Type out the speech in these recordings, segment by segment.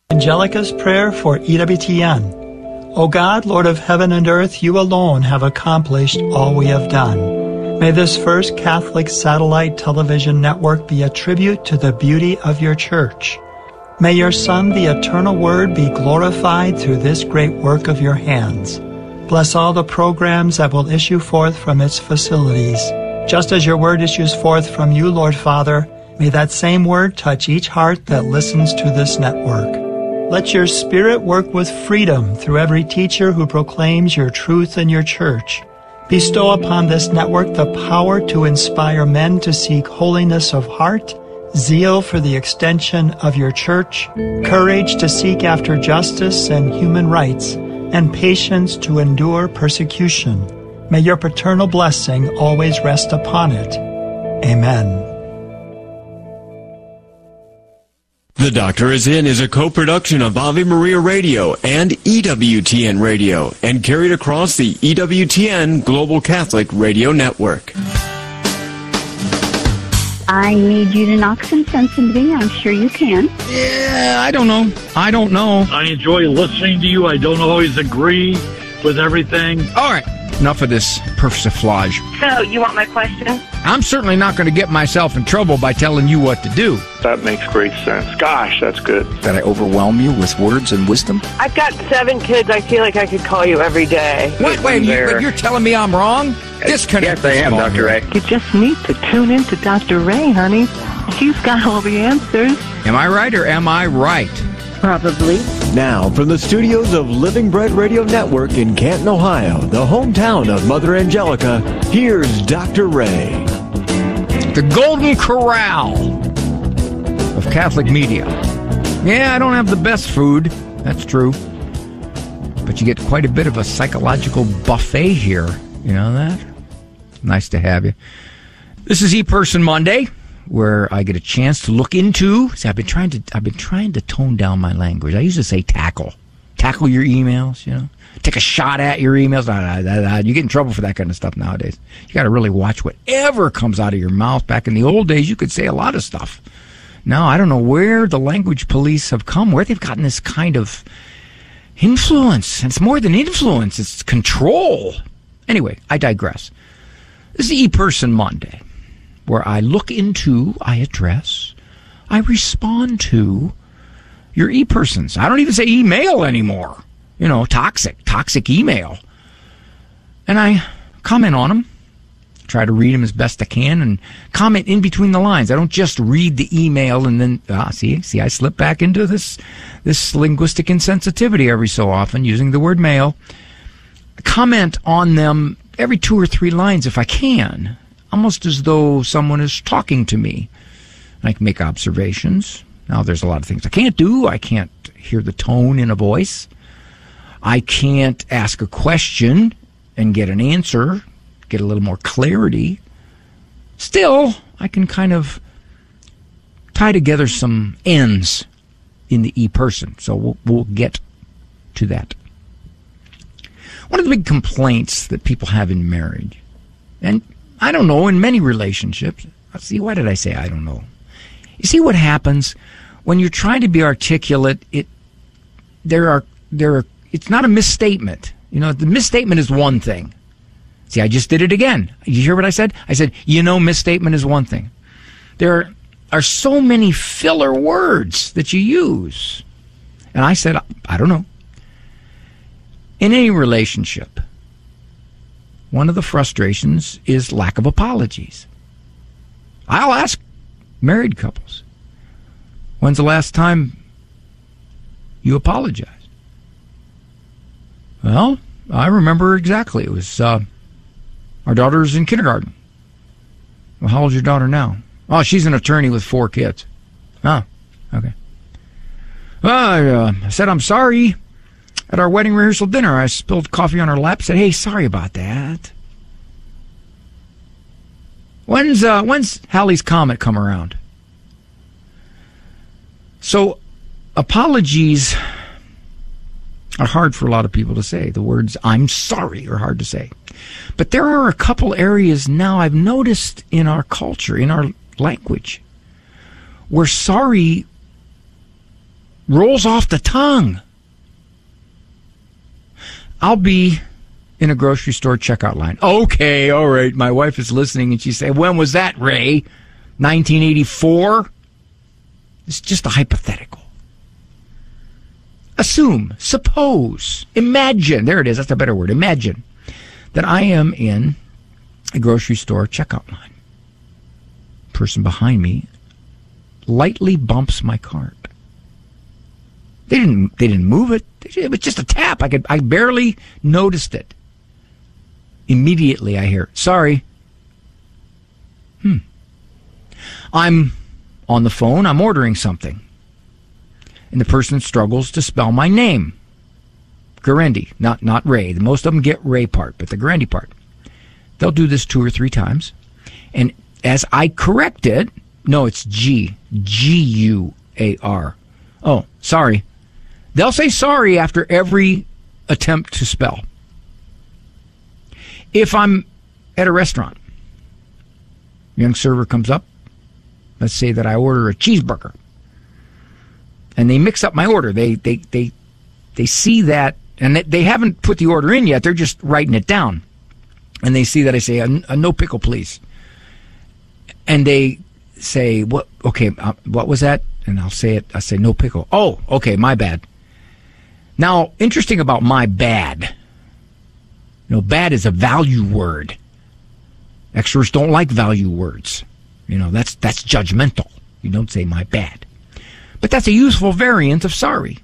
Angelica's prayer for EWTN. O God, Lord of heaven and earth, you alone have accomplished all we have done. May this first Catholic satellite television network be a tribute to the beauty of your church. May your Son, the eternal Word, be glorified through this great work of your hands. Bless all the programs that will issue forth from its facilities. Just as your word issues forth from you, Lord Father, may that same word touch each heart that listens to this network. Let your Spirit work with freedom through every teacher who proclaims your truth in your church. Bestow upon this network the power to inspire men to seek holiness of heart, zeal for the extension of your church, courage to seek after justice and human rights, and patience to endure persecution. May your paternal blessing always rest upon it. Amen. The Doctor Is In is a co-production of Ave Maria Radio and EWTN Radio and carried across the EWTN Global Catholic Radio Network. I need you to knock some sense into me. I'm sure you can. Yeah, I don't know. I enjoy listening to you. I don't always agree with everything. All right, enough of this persiflage. So, you want my question? I'm certainly not going to get myself in trouble by telling you what to do. That makes great sense. Gosh, that's good. That I overwhelm you with words and wisdom? I've got 7 kids. I feel like I could call you every day. Wait, you're telling me I'm wrong? Disconnect. Yes, I am, Dr. Ray. You just need to tune in to Dr. Ray, honey. He's got all the answers. Am I right or am I right? Probably. Now, from the studios of Living Bread Radio Network in Canton, Ohio, the hometown of Mother Angelica, here's Dr. Ray. The Golden Corral of Catholic media. Yeah, I don't have the best food. That's true. But you get quite a bit of a psychological buffet here. You know that? Nice to have you. This is ePerson Monday, where I get a chance to look into. See, I've been trying to tone down my language. I used to say tackle your emails. You know, take a shot at your emails. You get in trouble for that kind of stuff nowadays. You got to really watch whatever comes out of your mouth. Back in the old days, you could say a lot of stuff. Now I don't know where the language police have come, where they've gotten this kind of influence. And it's more than influence; it's control. Anyway, I digress. This is ePerson Monday, where I look into, I address, I respond to your e-persons. I don't even say email anymore. You know, toxic email. And I comment on them, try to read them as best I can, and comment in between the lines. I don't just read the email and then, see, I slip back into this linguistic insensitivity every so often, using the word mail. Comment on them every 2 or 3 lines if I can, almost as though someone is talking to me. I can make observations. Now, there's a lot of things I can't do. I can't hear the tone in a voice. I can't ask a question and get an answer, get a little more clarity. Still, I can kind of tie together some ends in the e-person. So we'll get to that. One of the big complaints that people have in marriage, and I don't know, in many relationships, see, why did I say I don't know? You see what happens when you're trying to be articulate, it's not a misstatement. You know, the misstatement is one thing. See, I just did it again. You hear what I said? I said, misstatement is one thing. There are so many filler words that you use. And I said, I don't know. In any relationship, one of the frustrations is lack of apologies. I'll ask married couples, when's the last time you apologized? Well, I remember exactly. It was our daughter's in kindergarten. Well, how old's your daughter now? Oh, she's an attorney with 4 kids. Oh, okay. Well, I said, I'm sorry. At our wedding rehearsal dinner, I spilled coffee on her lap. Said, "Hey, sorry about that." When's Halley's Comet come around? So, apologies are hard for a lot of people to say. The words "I'm sorry" are hard to say. But there are a couple areas now I've noticed in our culture, in our language, where sorry rolls off the tongue. I'll be in a grocery store checkout line. Okay, all right. My wife is listening, and she said, when was that, Ray? 1984? It's just a hypothetical. Assume, suppose, imagine, there it is, that's a better word, imagine that I am in a grocery store checkout line. Person behind me lightly bumps my cart. They didn't move it. It was just a tap. I barely noticed it. Immediately I hear, sorry. I'm on the phone. I'm ordering something. And the person struggles to spell my name. Gurendi, not Ray. Most of them get Ray part, but the Gurendi part. They'll do this 2 or 3 times. And as I correct it, no, it's G-U-A-R. Oh, sorry. They'll say sorry after every attempt to spell. If I'm at a restaurant, a young server comes up. Let's say that I order a cheeseburger. And they mix up my order. They see that, and they haven't put the order in yet. They're just writing it down. And they see that I say, a no pickle, please. And they say, what? Okay, what was that? And I'll say it. I say, no pickle. Oh, okay, my bad. Now, interesting about my bad. Bad is a value word. Extras don't like value words. That's judgmental. You don't say my bad. But that's a useful variant of sorry.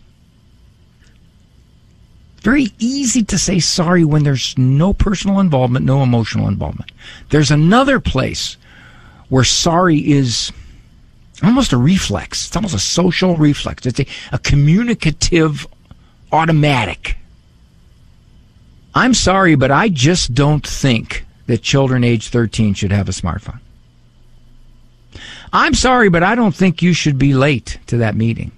Very easy to say sorry when there's no personal involvement, no emotional involvement. There's another place where sorry is almost a reflex. It's almost a social reflex. It's a communicative automatic. I'm sorry, but I just don't think that children age 13 should have a smartphone. I'm sorry, but I don't think you should be late to that meeting.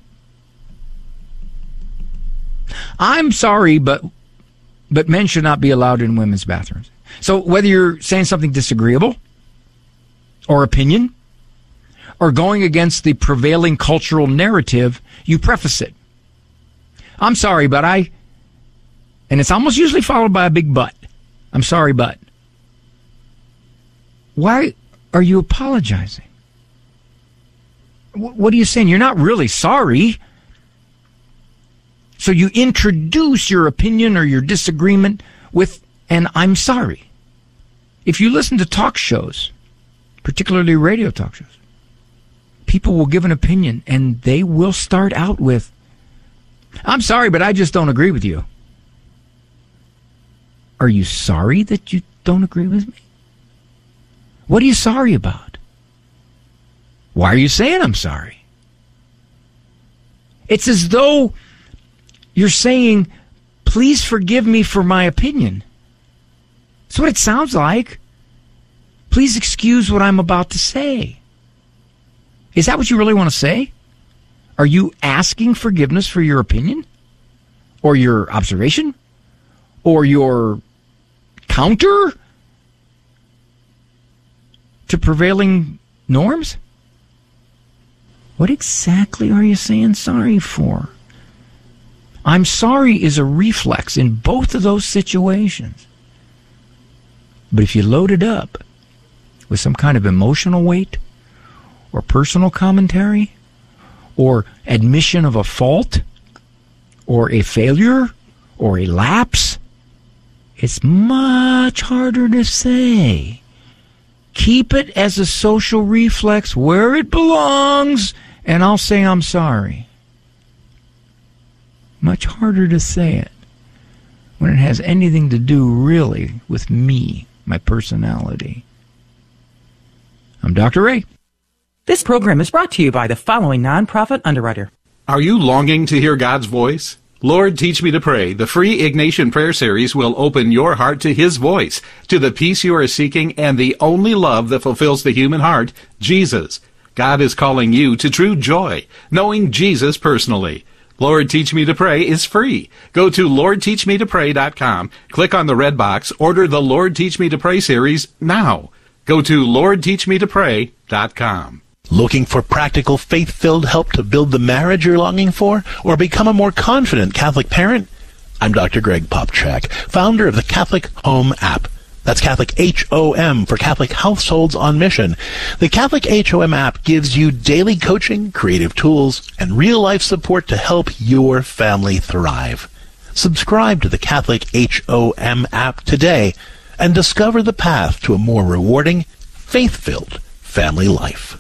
I'm sorry, but men should not be allowed in women's bathrooms. So whether you're saying something disagreeable or opinion or going against the prevailing cultural narrative, you preface it. I'm sorry, but and it's almost usually followed by a big but. I'm sorry, but. Why are you apologizing? What are you saying? You're not really sorry. So you introduce your opinion or your disagreement with an I'm sorry. If you listen to talk shows, particularly radio talk shows, people will give an opinion and they will start out with, I'm sorry, but I just don't agree with you. Are you sorry that you don't agree with me? What are you sorry about? Why are you saying I'm sorry? It's as though you're saying, please forgive me for my opinion. That's what it sounds like. Please excuse what I'm about to say. Is that what you really want to say? Are you asking forgiveness for your opinion? Or your observation? Or your counter to prevailing norms? What exactly are you saying sorry for? I'm sorry is a reflex in both of those situations. But if you load it up with some kind of emotional weight or personal commentary or admission of a fault or a failure or a lapse, it's much harder to say. Keep it as a social reflex where it belongs, and I'll say I'm sorry. Much harder to say it when it has anything to do really with me, my personality. I'm Dr. Ray. This program is brought to you by the following nonprofit underwriter. Are you longing to hear God's voice? Lord, Teach Me to Pray, the free Ignatian prayer series will open your heart to His voice, to the peace you are seeking, and the only love that fulfills the human heart, Jesus. God is calling you to true joy, knowing Jesus personally. Lord, Teach Me to Pray is free. Go to LordTeachMeToPray.com, click on the red box, order the Lord, Teach Me to Pray series now. Go to LordTeachMeToPray.com. Looking for practical, faith-filled help to build the marriage you're longing for, or become a more confident Catholic parent? I'm Dr. Greg Popchak, founder of the Catholic Home app. That's Catholic HOM for Catholic Households on Mission. The Catholic HOM app gives you daily coaching, creative tools, and real-life support to help your family thrive. Subscribe to the Catholic HOM app today and discover the path to a more rewarding, faith-filled family life.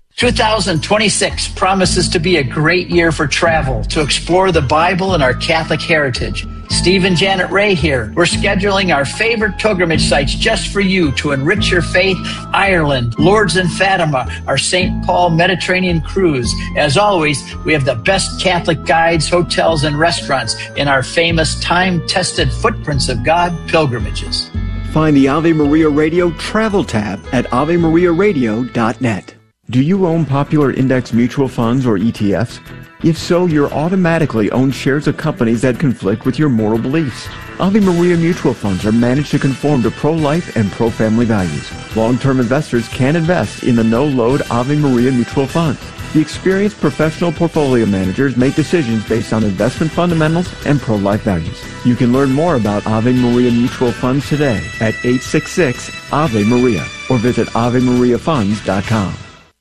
2026 promises to be a great year for travel, to explore the Bible and our Catholic heritage. Steve and Janet Ray here. We're scheduling our favorite pilgrimage sites just for you to enrich your faith. Ireland, Lourdes and Fatima, our St. Paul Mediterranean cruise. As always, we have the best Catholic guides, hotels, and restaurants in our famous time-tested Footprints of God pilgrimages. Find the Ave Maria Radio travel tab at AveMariaRadio.net. Do you own popular index mutual funds or ETFs? If so, you're automatically owned shares of companies that conflict with your moral beliefs. Ave Maria mutual funds are managed to conform to pro-life and pro-family values. Long-term investors can invest in the no-load Ave Maria mutual funds. The experienced professional portfolio managers make decisions based on investment fundamentals and pro-life values. You can learn more about Ave Maria mutual funds today at 866-AVE-MARIA or visit AveMariaFunds.com.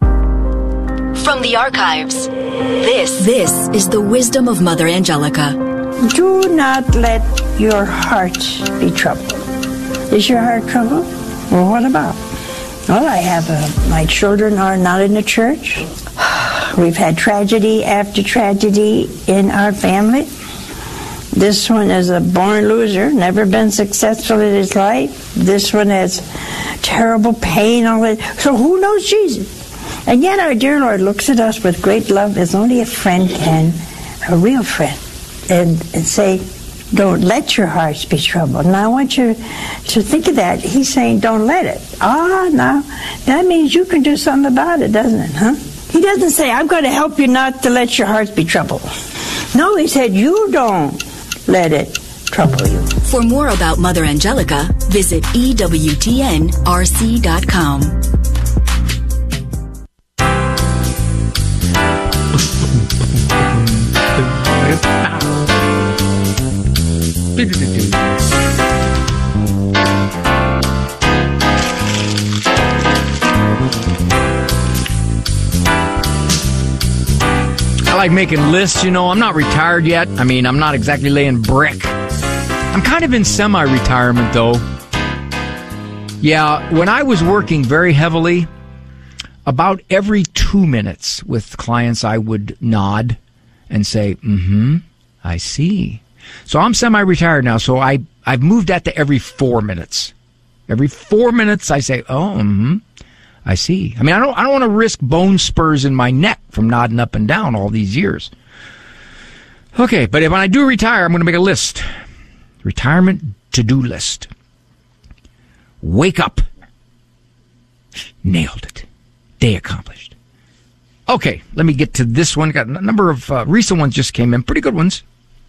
From the archives, this is the wisdom of Mother Angelica. Do not let your heart be troubled. Is your heart troubled? Well, what about? Well, I have my children are not in the church. We've had tragedy after tragedy in our family. This one is a born loser, never been successful in his life. This one has terrible pain. All that. So who knows Jesus? And yet our dear Lord looks at us with great love as only a friend can, a real friend, and say, don't let your hearts be troubled. And I want you to think of that. He's saying, don't let it. Now, that means you can do something about it, doesn't it, huh? He doesn't say, I'm going to help you not to let your hearts be troubled. No, he said, you don't let it trouble you. For more about Mother Angelica, visit EWTNRC.com. I like making lists, you know. I'm not retired yet. I mean, I'm not exactly laying brick. I'm kind of in semi-retirement, though. Yeah, when I was working very heavily, about every 2 minutes with clients, I would nod and say, I see. So I'm semi-retired now, so I've moved that to every 4 minutes. Every 4 minutes, I say, I see. I mean, I don't want to risk bone spurs in my neck from nodding up and down all these years. Okay, but when I do retire, I'm going to make a list. Retirement to-do list. Wake up. Nailed it. Day accomplished. Okay, let me get to this one. Got a number of recent ones just came in. Pretty good ones.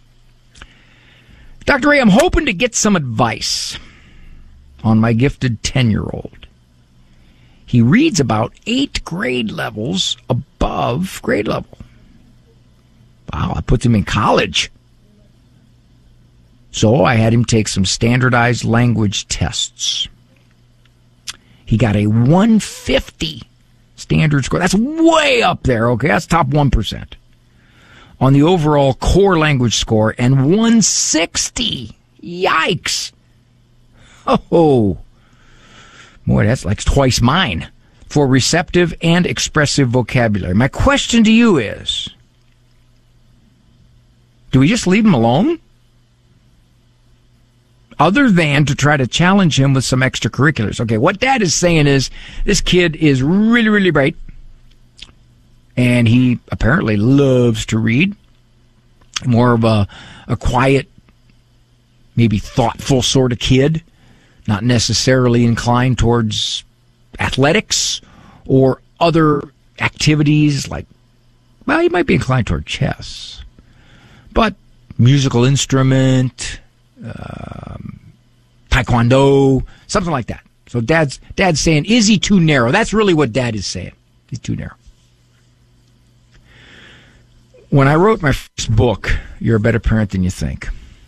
Dr. Ray, I'm hoping to get some advice on my gifted 10-year-old. He reads about 8 grade levels above grade level. Wow, that puts him in college. So I had him take some standardized language tests. He got a 150 standard score. That's way up there, okay? That's top 1%. On the overall core language score, and 160. Yikes. Oh, boy, that's like twice mine for receptive and expressive vocabulary. My question to you is, do we just leave him alone? Other than to try to challenge him with some extracurriculars. Okay, what Dad is saying is, this kid is really, really bright. And he apparently loves to read. More of a quiet, maybe thoughtful sort of kid. Not necessarily inclined towards athletics or other activities like, well, he might be inclined toward chess. But musical instrument, taekwondo, something like that. So Dad's saying, is he too narrow? That's really what Dad is saying. He's too narrow. When I wrote my first book, You're a Better Parent Than You Think,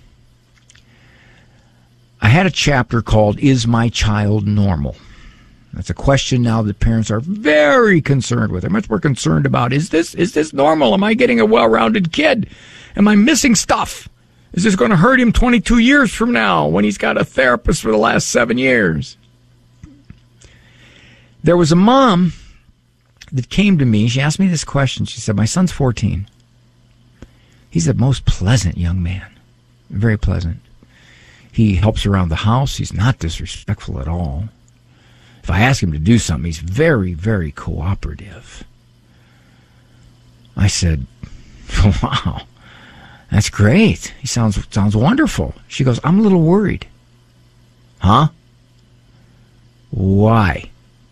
I had a chapter called, Is My Child Normal? That's a question now that parents are very concerned with. They're much more concerned about, is this normal? Am I getting a well-rounded kid? Am I missing stuff? Is this going to hurt him 22 years from now when he's got a therapist for the last 7 years? There was a mom that came to me. She asked me this question. She said, my son's 14. He's the most pleasant young man. Very pleasant. He helps around the house. He's not disrespectful at all. If I ask him to do something, he's very, very cooperative. I said, wow, that's great. He sounds wonderful. She goes, I'm a little worried. Huh? Why?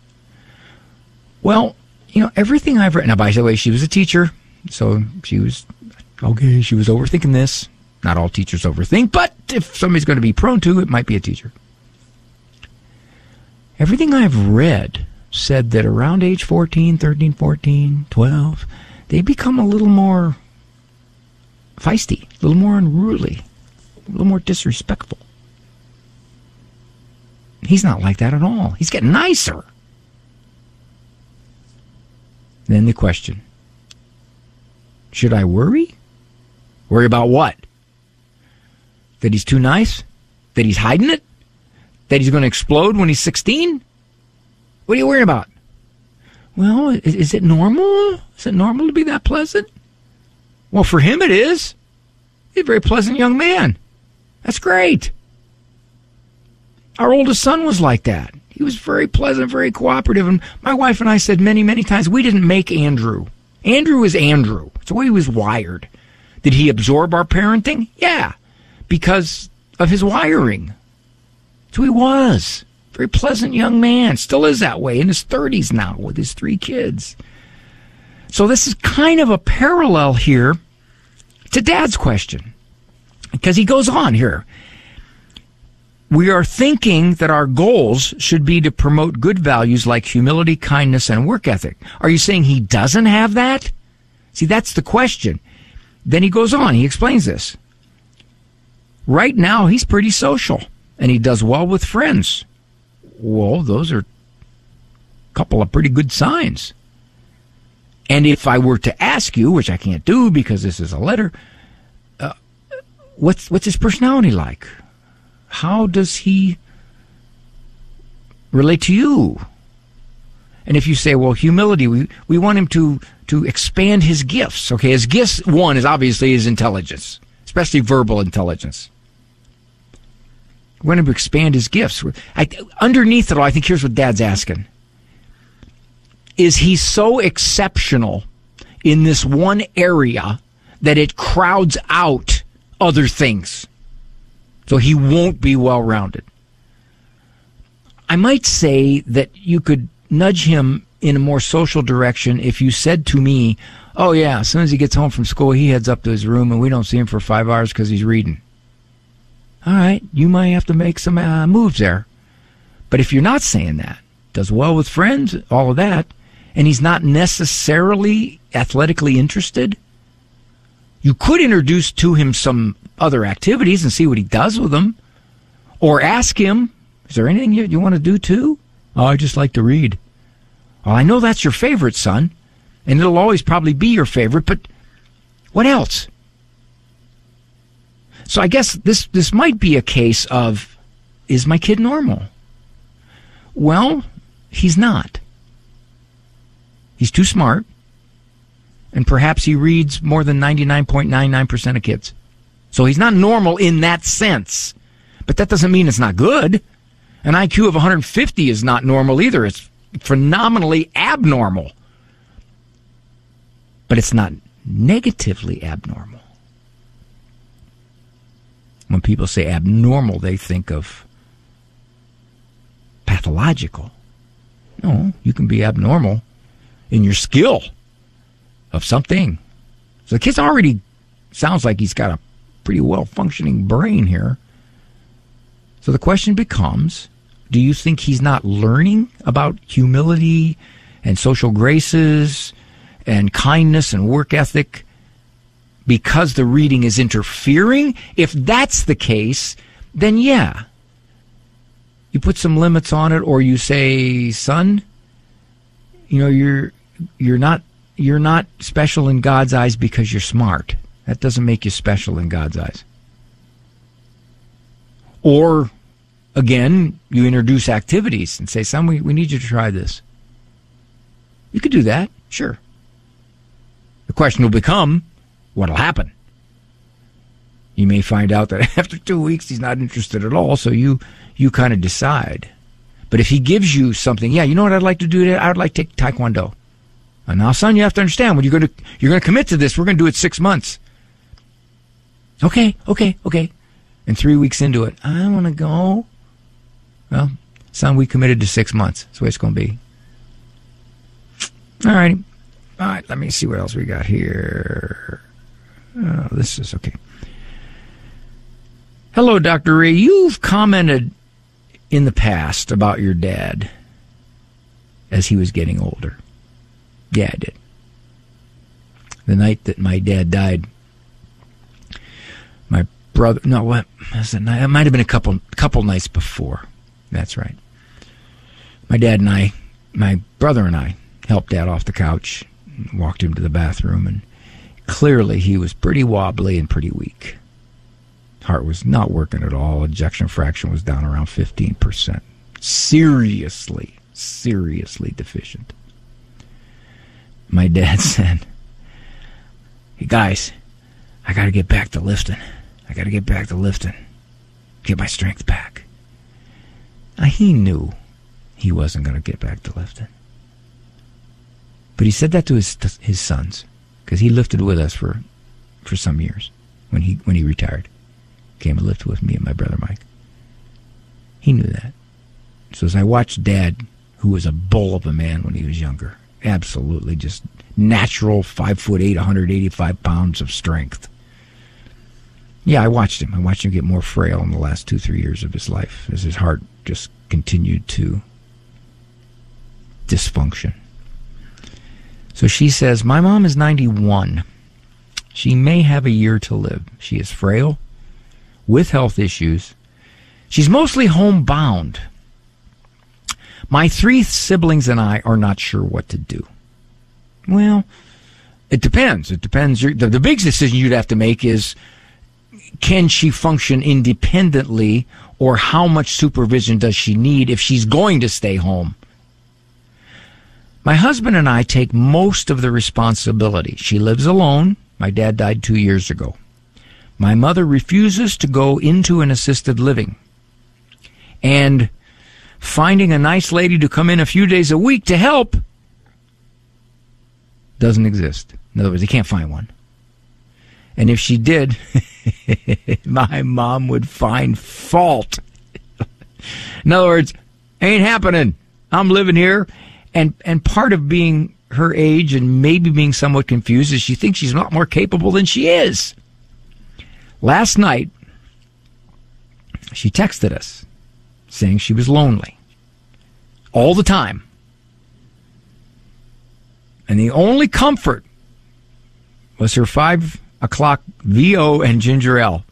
Well, everything I've read. Now, by the way, she was a teacher, so she was overthinking this. Not all teachers overthink, but if somebody's going to be prone to, it might be a teacher. Everything I've read said that around age 14, 13, 14, 12, they become a little more feisty, a little more unruly, a little more disrespectful. He's not like that at all. He's getting nicer. Then the question, should I worry? Worry about what? That he's too nice? That he's hiding it? That he's going to explode when he's 16? What are you worrying about? Well, is it normal? Is it normal to be that pleasant? Well, for him it is. He's a very pleasant young man. That's great. Our oldest son was like that. He was very pleasant, very cooperative. And my wife and I said many, many times, we didn't make Andrew. Andrew is Andrew. It's the way he was wired. Did he absorb our parenting? Yeah, because of his wiring. So he was. Very pleasant young man. Still is that way in his 30s now with his 3 kids. So this is kind of a parallel here to Dad's question. Because he goes on here. We are thinking that our goals should be to promote good values like humility, kindness, and work ethic. Are you saying he doesn't have that? See, that's the question. Then he goes on. He explains this. Right now, he's pretty social, and he does well with friends. Well, those are a couple of pretty good signs. And if I were to ask you, which I can't do because this is a letter, what's his personality like? How does he relate to you? And if you say, well, humility, we want him to expand his gifts. Okay, his gifts, one, is obviously his intelligence, especially verbal intelligence. We want him to expand his gifts. Underneath it all, I think here's what Dad's asking. Is he so exceptional in this one area that it crowds out other things? So he won't be well-rounded. I might say that you could nudge him in a more social direction if you said to me, oh yeah, as soon as he gets home from school, he heads up to his room and we don't see him for 5 hours because he's reading. All right, you might have to make some moves there. But if you're not saying that, does well with friends, all of that, and he's not necessarily athletically interested, you could introduce to him some other activities and see what he does with them. Or ask him, is there anything you want to do too? Oh, I just like to read. Well, I know that's your favorite, son, and it'll always probably be your favorite, but what else? So I guess this might be a case of, is my kid normal? Well, he's not. He's too smart, and perhaps he reads more than 99.99% of kids. So he's not normal in that sense. But that doesn't mean it's not good. An IQ of 150 is not normal either. It's phenomenally abnormal. But it's not negatively abnormal. When people say abnormal, they think of pathological. No, you can be abnormal in your skill of something. So the kid's already sounds like he's got a pretty well-functioning brain here. So the question becomes, do you think he's not learning about humility and social graces and kindness and work ethic because the reading is interfering. If that's the case, then yeah. You put some limits on it, or you say, son, you're not special in God's eyes because you're smart. That doesn't make you special in God's eyes. Or, again, you introduce activities and say, son, we need you to try this. You could do that, sure. The question will become, what'll happen? You may find out that after 2 weeks he's not interested at all, so you kind of decide. But if he gives you something, yeah, you know what I'd like to do today? I'd like to take Taekwondo. And now, son, you have to understand, when you're going to commit to this, we're going to do it 6 months. Okay. And 3 weeks into it, I want to go. Well, son, we committed to 6 months. That's the way it's going to be. All right, let me see what else we got here. Oh, this is okay. Hello, Dr. Ray. You've commented in the past about your dad as he was getting older. Yeah, I did. The night that my dad died, my brother, no, what was it? It might have been a couple nights before. That's right. My dad and I, my brother and I, helped Dad off the couch, walked him to the bathroom, and clearly he was pretty wobbly and pretty weak. Heart was not working at all. Ejection fraction was down around 15%. Seriously deficient. My dad said, hey, guys, I got to get back to lifting. Get my strength back. Now, he knew he wasn't going to get back to lifting. But he said that to his sons, because he lifted with us for some years when he retired. Came and lifted with me and my brother Mike. He knew that. So as I watched Dad, who was a bull of a man when he was younger, absolutely just natural 5'8", 185 pounds of strength. Yeah, I watched him. Get more frail in the last 2-3 years of his life as his heart just continued to dysfunction. So she says, my mom is 91. She may have a year to live. She is frail, with health issues. She's mostly homebound. My 3 siblings and I are not sure what to do. Well, it depends. The big decision you'd have to make is, can she function independently, or how much supervision does she need if she's going to stay home? My husband and I take most of the responsibility. She lives alone. My dad died 2 years ago. My mother refuses to go into an assisted living. And finding a nice lady to come in a few days a week to help doesn't exist. In other words, they can't find one. And if she did, my mom would find fault. In other words, ain't happening. I'm living here. And part of being her age and maybe being somewhat confused is she thinks she's a lot more capable than she is. Last night, she texted us saying she was lonely all the time. And the only comfort was her 5 o'clock VO and ginger ale.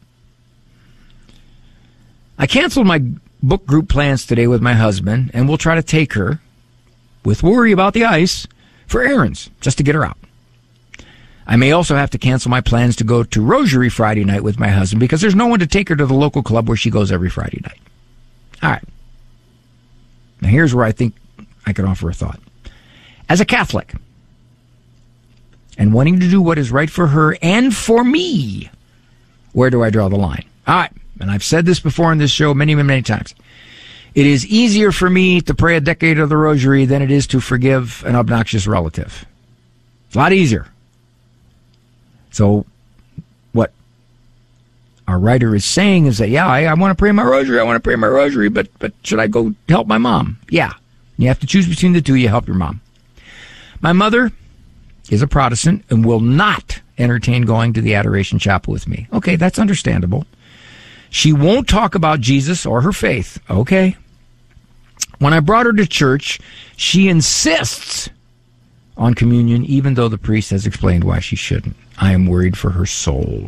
I canceled my book group plans today with my husband, and we'll try to take her, with worry about the ice, for errands, just to get her out. I may also have to cancel my plans to go to Rosary Friday night with my husband because there's no one to take her to the local club where she goes every Friday night. All right. Now here's where I think I could offer a thought. As a Catholic, and wanting to do what is right for her and for me, where do I draw the line? All right. And I've said this before in this show many, many, many times. It is easier for me to pray a decade of the Rosary than it is to forgive an obnoxious relative. It's a lot easier. So what our writer is saying is that, yeah, I want to pray my Rosary, but should I go help my mom? Yeah. You have to choose between the two. You help your mom. My mother is a Protestant and will not entertain going to the Adoration Chapel with me. Okay, that's understandable. She won't talk about Jesus or her faith. Okay. When I brought her to church, she insists on communion, even though the priest has explained why she shouldn't. I am worried for her soul.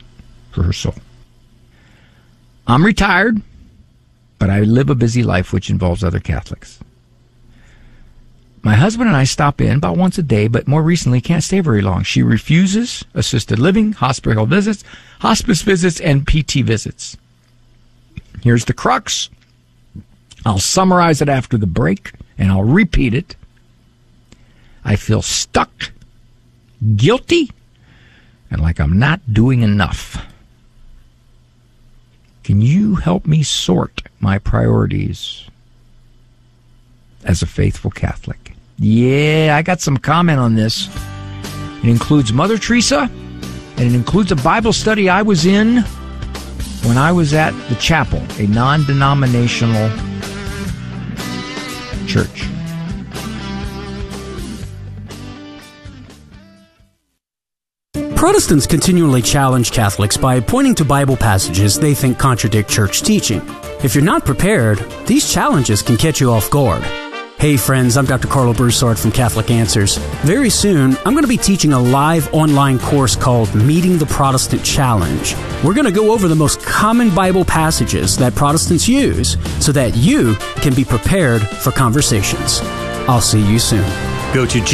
I'm retired, but I live a busy life which involves other Catholics. My husband and I stop in about once a day, but more recently can't stay very long. She refuses assisted living, hospital visits, hospice visits, and PT visits. Here's the crux. I'll summarize it after the break, and I'll repeat it. I feel stuck, guilty, and like I'm not doing enough. Can you help me sort my priorities as a faithful Catholic? Yeah, I got some comment on this. It includes Mother Teresa, and it includes a Bible study I was in when I was at the chapel, a non-denominational church. Protestants continually challenge Catholics by pointing to Bible passages they think contradict church teaching. If you're not prepared, these challenges can catch you off guard. Hey friends, I'm Dr. Carlo Broussard from Catholic Answers. Very soon, I'm going to be teaching a live online course called Meeting the Protestant Challenge. We're going to go over the most common Bible passages that Protestants use so that you can be prepared for conversations. I'll see you soon. Go to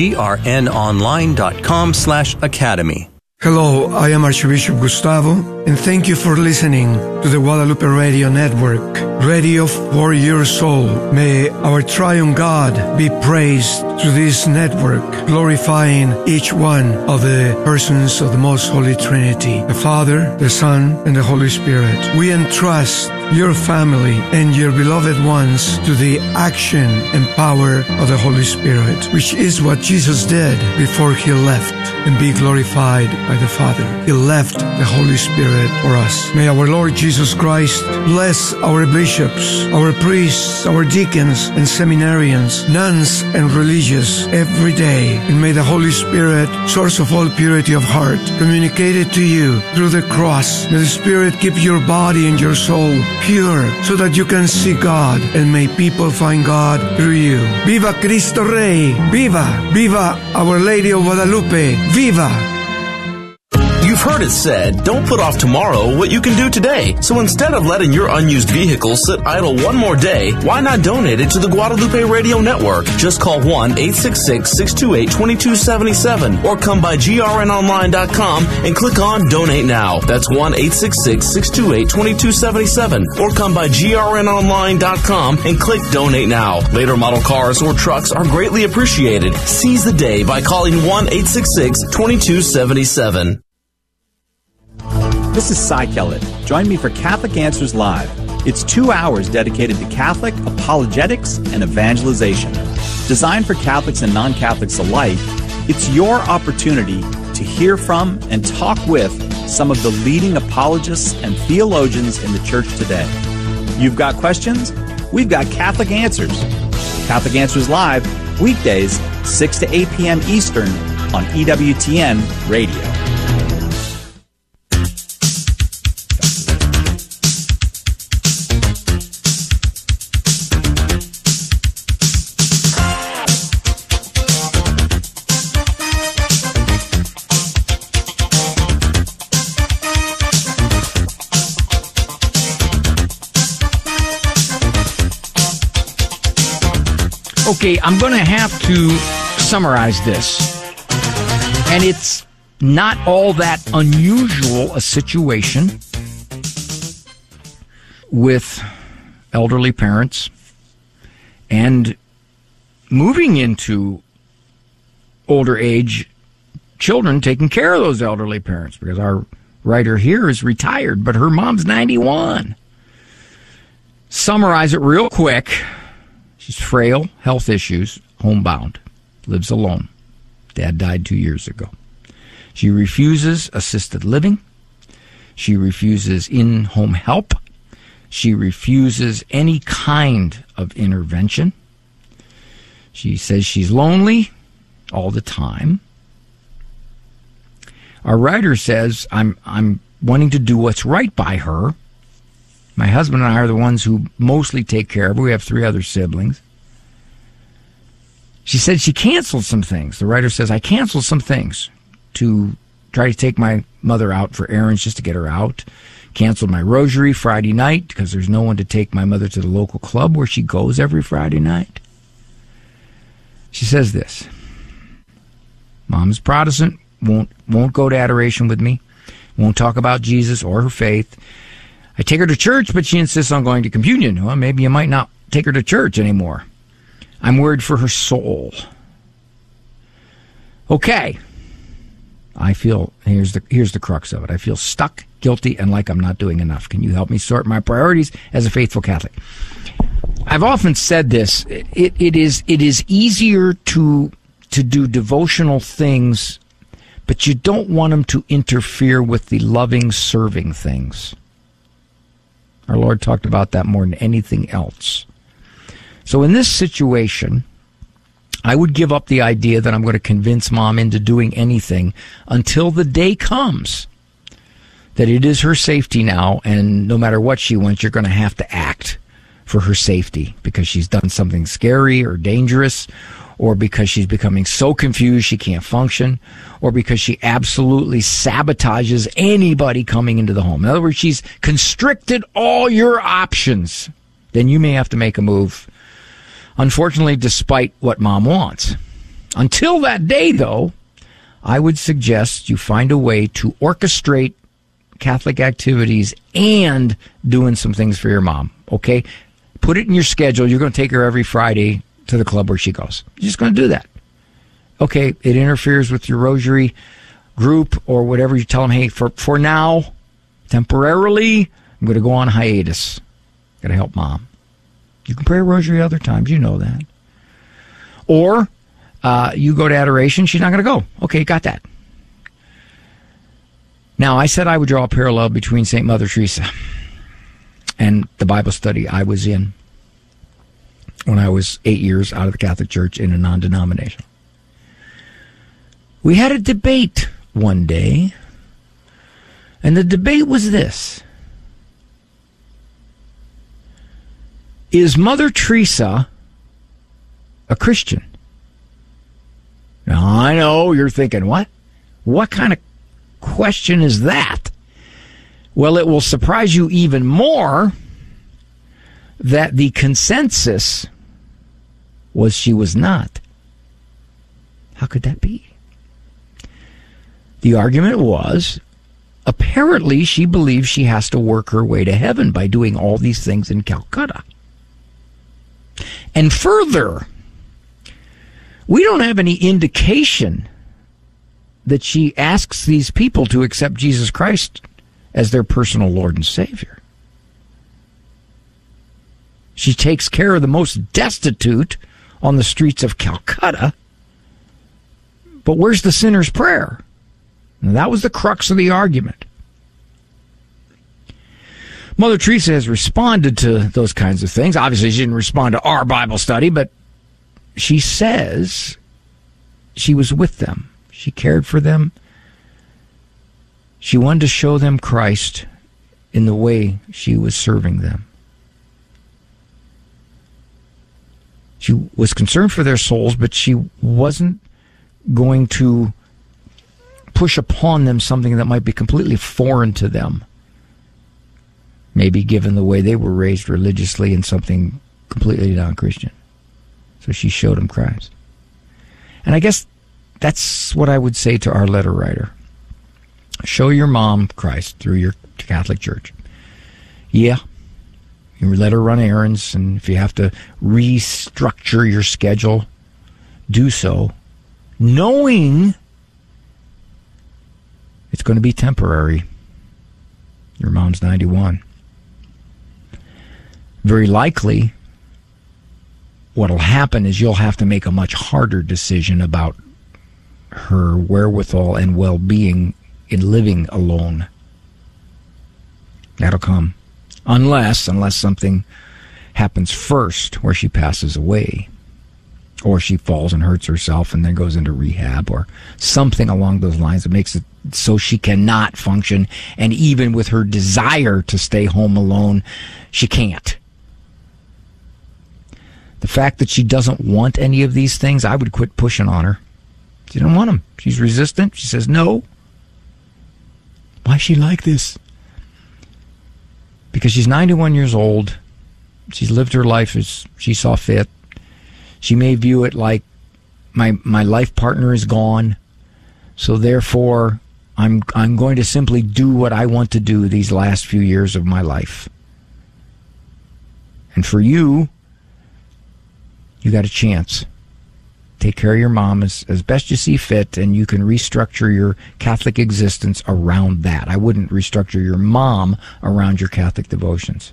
grnonline.com/academy. Hello, I am Archbishop Gustavo, and thank you for listening to the Guadalupe Radio Network, radio for your soul. May our triune God be praised through this network, glorifying each one of the persons of the Most Holy Trinity, the Father, the Son, and the Holy Spirit. We entrust your family and your beloved ones to the action and power of the Holy Spirit, which is what Jesus did before he left and be glorified by the Father. He left the Holy Spirit for us. May our Lord Jesus Christ bless our bishops, our priests, our deacons and seminarians, nuns and religious every day. And may the Holy Spirit, source of all purity of heart, communicate it to you through the cross. May the Spirit keep your body and your soul pure so that you can see God, and may people find God through you. Viva Cristo Rey! Viva! Viva Our Lady of Guadalupe! Viva! You've heard it said, don't put off tomorrow what you can do today. So instead of letting your unused vehicle sit idle one more day, why not donate it to the Guadalupe Radio Network? Just call 1-866-628-2277 or come by grnonline.com and click on Donate Now. That's 1-866-628-2277 or come by grnonline.com and click Donate Now. Later model cars or trucks are greatly appreciated. Seize the day by calling 1-866-2277. This is Cy Kellett. Join me for Catholic Answers Live. It's 2 hours dedicated to Catholic apologetics and evangelization. Designed for Catholics and non-Catholics alike, it's your opportunity to hear from and talk with some of the leading apologists and theologians in the church today. You've got questions? We've got Catholic Answers. Catholic Answers Live, weekdays, 6 to 8 p.m. Eastern on EWTN Radio. Okay, I'm going to have to summarize this. And it's not all that unusual a situation with elderly parents and moving into older age children taking care of those elderly parents, because our writer here is retired, but her mom's 91. Summarize it real quick. She's frail, health issues, homebound, lives alone. Dad died 2 years ago. She refuses assisted living. She refuses in-home help. She refuses any kind of intervention. She says she's lonely all the time. Our writer says, I'm wanting to do what's right by her. My husband and I are the ones who mostly take care of her. We have 3 other siblings. She said she canceled some things. The writer says, I canceled some things to try to take my mother out for errands just to get her out. Canceled my rosary Friday night because there's no one to take my mother to the local club where she goes every Friday night. She says this: Mom's Protestant, won't go to adoration with me, won't talk about Jesus or her faith. I take her to church, but she insists on going to communion. Well, maybe you might not take her to church anymore. I'm worried for her soul. Okay. I feel, here's the crux of it. I feel stuck, guilty, and like I'm not doing enough. Can you help me sort my priorities as a faithful Catholic? I've often said this. It is easier to do devotional things, but you don't want them to interfere with the loving, serving things. Our Lord talked about that more than anything else. So in this situation, I would give up the idea that I'm going to convince Mom into doing anything until the day comes that it is her safety now, and no matter what she wants, you're going to have to act for her safety because she's done something scary or dangerous, or because she's becoming so confused she can't function, or because she absolutely sabotages anybody coming into the home. In other words, she's constricted all your options. Then you may have to make a move, unfortunately, despite what Mom wants. Until that day, though, I would suggest you find a way to orchestrate Catholic activities and doing some things for your mom, okay? Put it in your schedule. You're going to take her every Friday to the club where she goes. You're just going to do that. Okay, it interferes with your rosary group or whatever. You tell them, hey, for now, temporarily, I'm going to go on hiatus. Got to help Mom. You can pray a rosary other times. You know that. Or you go to adoration. She's not going to go. Okay, got that. Now, I said I would draw a parallel between St. Mother Teresa and the Bible study I was in when I was 8 years out of the Catholic Church in a non-denominational. We had a debate one day, and the debate was this: is Mother Teresa a Christian? Now, I know you're thinking, what? What kind of question is that? Well, it will surprise you even more that the consensus was she was not. How could that be? The argument was, apparently she believes she has to work her way to heaven by doing all these things in Calcutta. And further, we don't have any indication that she asks these people to accept Jesus Christ as their personal Lord and Savior. She takes care of the most destitute on the streets of Calcutta. But where's the sinner's prayer? And that was the crux of the argument. Mother Teresa has responded to those kinds of things. Obviously, she didn't respond to our Bible study, but she says she was with them. She cared for them. She wanted to show them Christ in the way she was serving them. She was concerned for their souls, but she wasn't going to push upon them something that might be completely foreign to them. Maybe given the way they were raised religiously and something completely non-Christian. So she showed them Christ. And I guess that's what I would say to our letter writer. Show your mom Christ through your Catholic Church. Yeah, you let her run errands, and if you have to restructure your schedule, do so, knowing it's going to be temporary. Your mom's 91. Very likely, what'll happen is you'll have to make a much harder decision about her wherewithal and well-being in living alone. That'll come. Unless something happens first where she passes away, or she falls and hurts herself and then goes into rehab, or something along those lines that makes it so she cannot function, and even with her desire to stay home alone, she can't. The fact that she doesn't want any of these things, I would quit pushing on her. She doesn't want them. She's resistant. She says no. Why is she like this? Because she's 91 years old. She's lived her life as she saw fit. She may view it like my life partner is gone, so therefore I'm going to simply do what I want to do these last few years of my life. And for you, you got a chance. Take care of your mom as best you see fit, and you can restructure your Catholic existence around that. I wouldn't restructure your mom around your Catholic devotions.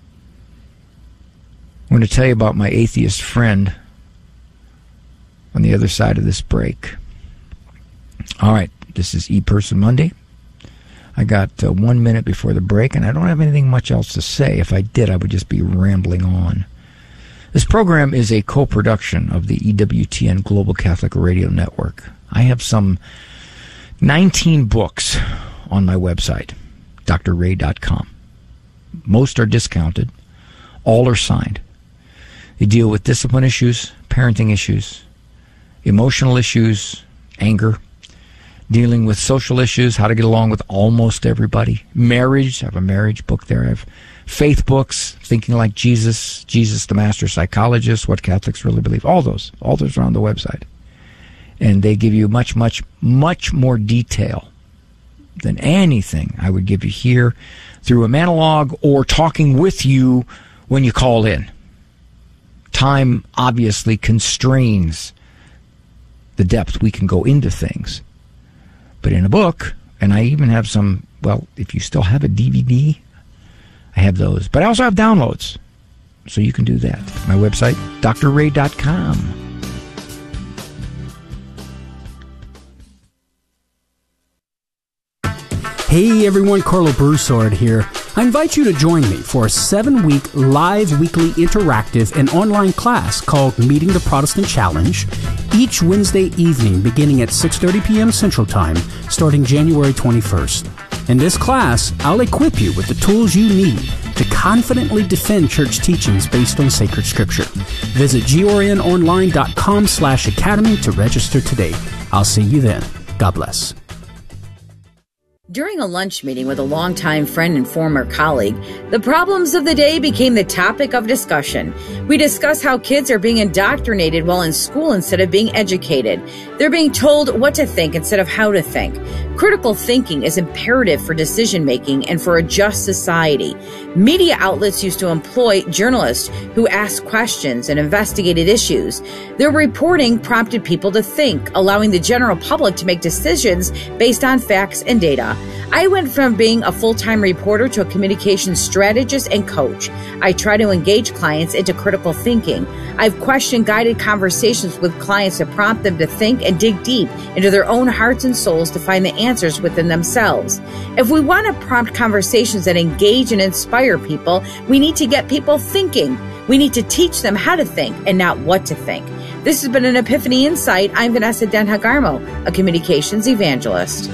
I'm going to tell you about my atheist friend on the other side of this break. All right, this is ePerson Monday. I got 1 minute before the break, and I don't have anything much else to say. If I did, I would just be rambling on. This program is a co-production of the EWTN Global Catholic Radio Network. I have some 19 books on my website, drray.com. Most are discounted. All are signed. They deal with discipline issues, parenting issues, emotional issues, anger, dealing with social issues, how to get along with almost everybody, marriage. I have a marriage book there. I have faith books, Thinking Like Jesus, Jesus the Master Psychologist, What Catholics Really Believe. All those are on the website. And they give you much, much, much more detail than anything I would give you here through a monologue or talking with you when you call in. Time obviously constrains the depth we can go into things. But in a book, and I even have some, well, if you still have a DVD, I have those. But I also have downloads, so you can do that. My website, drray.com. Hey everyone, Carlo Broussard here. I invite you to join me for a 7-week live weekly interactive and online class called Meeting the Protestant Challenge, each Wednesday evening beginning at 6:30 p.m. Central Time, starting January 21st. In this class, I'll equip you with the tools you need to confidently defend church teachings based on sacred scripture. Visit gornonline.com/academy to register today. I'll see you then. God bless. During a lunch meeting with a longtime friend and former colleague, the problems of the day became the topic of discussion. We discussed how kids are being indoctrinated while in school instead of being educated. They're being told what to think instead of how to think. Critical thinking is imperative for decision-making and for a just society. Media outlets used to employ journalists who asked questions and investigated issues. Their reporting prompted people to think, allowing the general public to make decisions based on facts and data. I went from being a full-time reporter to a communications strategist and coach. I try to engage clients into critical thinking. I've question-guided conversations with clients to prompt them to think and dig deep into their own hearts and souls to find the answers within themselves. If we want to prompt conversations that engage and inspire people, we need to get people thinking. We need to teach them how to think and not what to think. This has been an Epiphany Insight. I'm Vanessa Denhagarmo, a communications evangelist.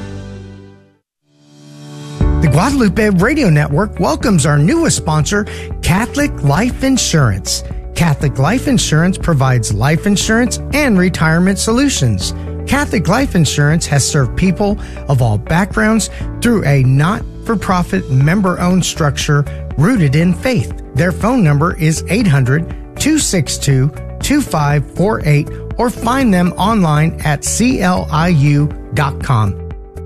The Guadalupe Radio Network welcomes our newest sponsor, Catholic Life Insurance. Catholic Life Insurance provides life insurance and retirement solutions. Catholic Life Insurance has served people of all backgrounds through a not-for-profit member-owned structure rooted in faith. Their phone number is 800-262-2548 or find them online at cliu.com.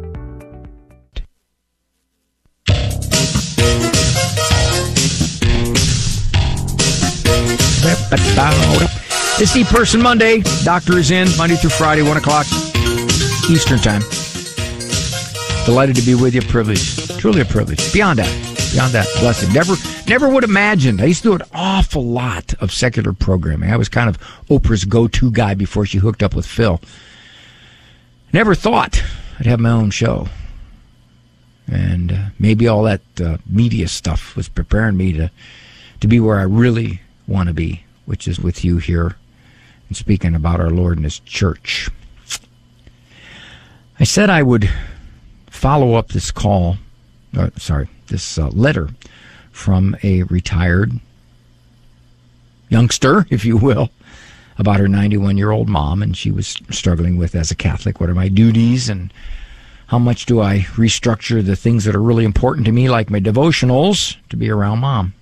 It's ePerson Monday. Doctor is in Monday through Friday, 1 o'clock Eastern Time. Delighted to be with you. Privilege. Truly a privilege. Beyond that, blessed. Never would have imagined. I used to do an awful lot of secular programming. I was kind of Oprah's go-to guy before she hooked up with Phil. Never thought I'd have my own show. And maybe all that media stuff was preparing me to be where I really want to be, which is with you here and speaking about our Lord and His church. I said I would follow up this letter from a retired youngster, if you will, about her 91-year-old mom, and she was struggling with, as a Catholic, what are my duties and How much do I restructure the things that are really important to me, like my devotionals, to be around Mom?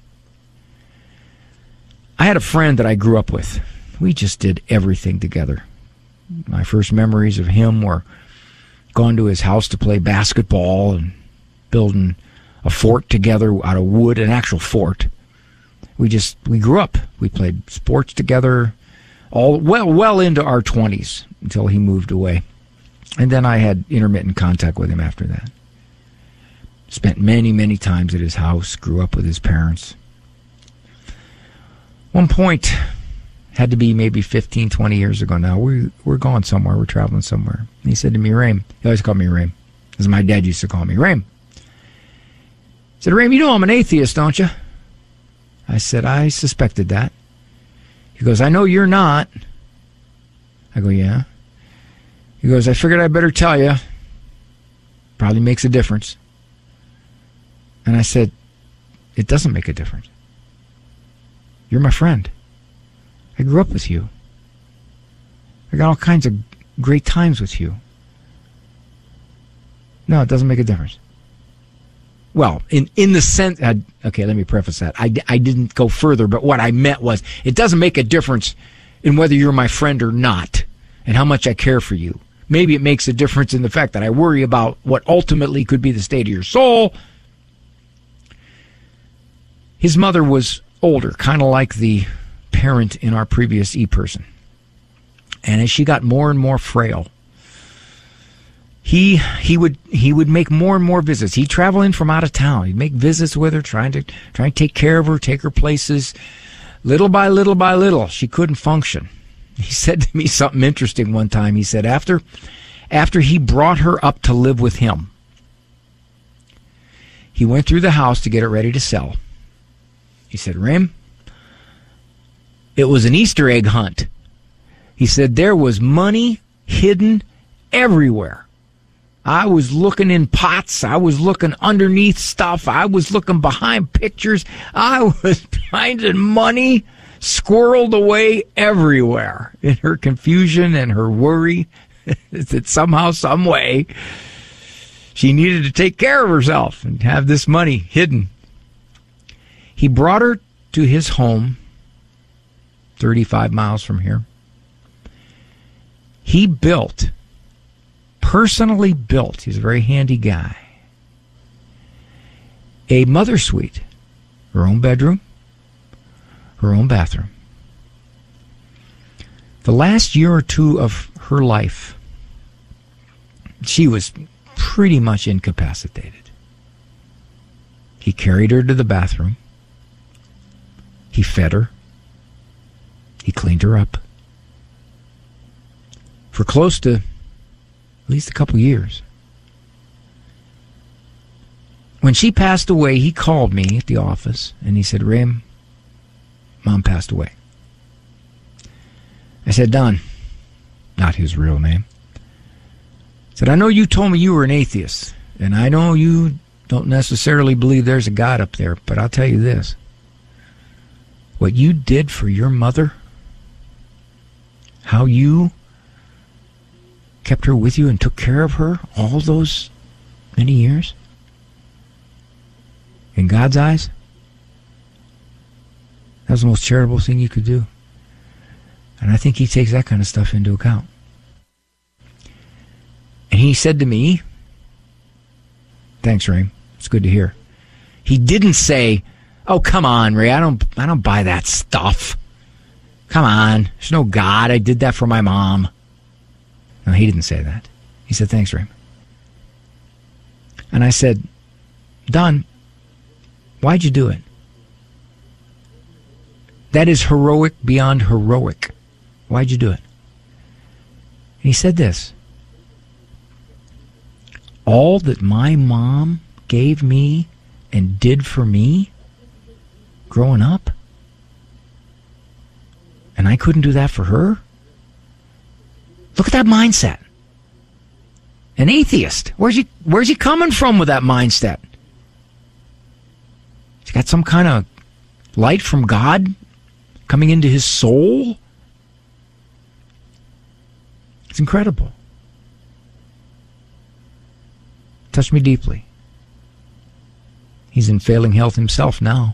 I had a friend that I grew up with. We just did everything together. My first memories of him were going to his house to play basketball and building a fort together out of wood, an actual fort. We grew up. We played sports together well into our 20s until he moved away. And then I had intermittent contact with him after that. Spent many, many times at his house, grew up with his parents. One point, had to be maybe 15, 20 years ago now, we're going somewhere, we're traveling somewhere. And he said to me, Raym, he always called me Raym, as my dad used to call me, Raym. He said, Raym, you know I'm an atheist, don't you? I said, I suspected that. He goes, I know you're not. I go, yeah. He goes, I figured I'd better tell you. Probably makes a difference. And I said, it doesn't make a difference. You're my friend. I grew up with you. I got all kinds of great times with you. No, it doesn't make a difference. Well, in the sense, okay, let me preface that. I didn't go further, but what I meant was, it doesn't make a difference in whether you're my friend or not, and how much I care for you. Maybe it makes a difference in the fact that I worry about what ultimately could be the state of your soul. His mother was older, kind of like the parent in our previous E-person. And as she got more and more frail, he would make more and more visits. He'd travel in from out of town. He'd make visits with her, trying to take care of her, take her places. Little by little by little, she couldn't function. He said to me something interesting one time. He said after he brought her up to live with him, he went through the house to get it ready to sell. He said, Raym, it was an Easter egg hunt. He said there was money hidden everywhere. I was looking in pots. I was looking underneath stuff. I was looking behind pictures. I was finding money squirreled away everywhere in her confusion and her worry that somehow, some way, she needed to take care of herself and have this money hidden. He brought her to his home, 35 miles from here. He personally built, he's a very handy guy, a mother suite, her own bedroom, her own bathroom. The last year or two of her life, she was pretty much incapacitated. He carried her to the bathroom. He fed her. He cleaned her up. For close to at least a couple years. When she passed away, he called me at the office and he said, Raym, Mom passed away. I said, Don, not his real name. I said, I know you told me you were an atheist, and I know you don't necessarily believe there's a God up there, but I'll tell you this. What you did for your mother, how you kept her with you and took care of her all those many years, in God's eyes, that was the most charitable thing you could do. And I think he takes that kind of stuff into account. And he said to me, thanks, Raym. It's good to hear. He didn't say, oh, come on, Ray, I don't buy that stuff. Come on, there's no God. I did that for my mom. No, he didn't say that. He said, thanks, Raym. And I said, Don, why'd you do it? That is heroic beyond heroic. Why'd you do it? And he said this. All that my mom gave me and did for me growing up, and I couldn't do that for her? Look at that mindset. An atheist. Where's he coming from with that mindset? He's got some kind of light from God coming into his soul? It's incredible. Touched me deeply. He's in failing health himself now.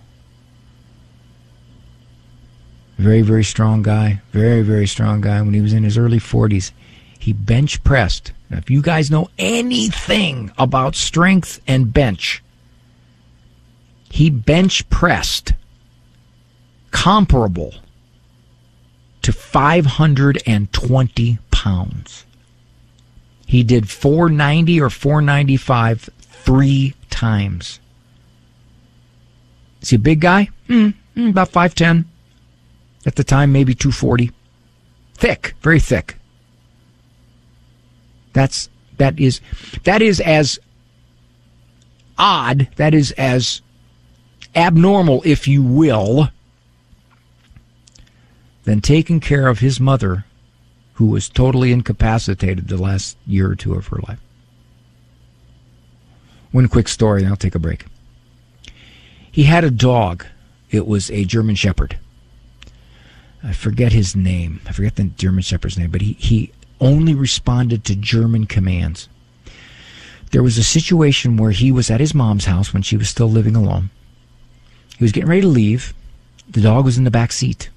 Very, very strong guy. Very, very strong guy. When he was in his early 40s, he bench pressed. Now, if you guys know anything about strength and bench, he bench pressed comparable to 520 pounds. He did 490 or 495 3 times. Is he a big guy? About 5'10". At the time, maybe 240. Thick, very thick. That is as odd, that is as abnormal, if you will, than taking care of his mother, who was totally incapacitated the last year or two of her life. One quick story, and I'll take a break. He had a dog. It was a German Shepherd. I forget his name. I forget the German Shepherd's name, but he only responded to German commands. There was a situation where he was at his mom's house when she was still living alone. He was getting ready to leave. The dog was in the back seat.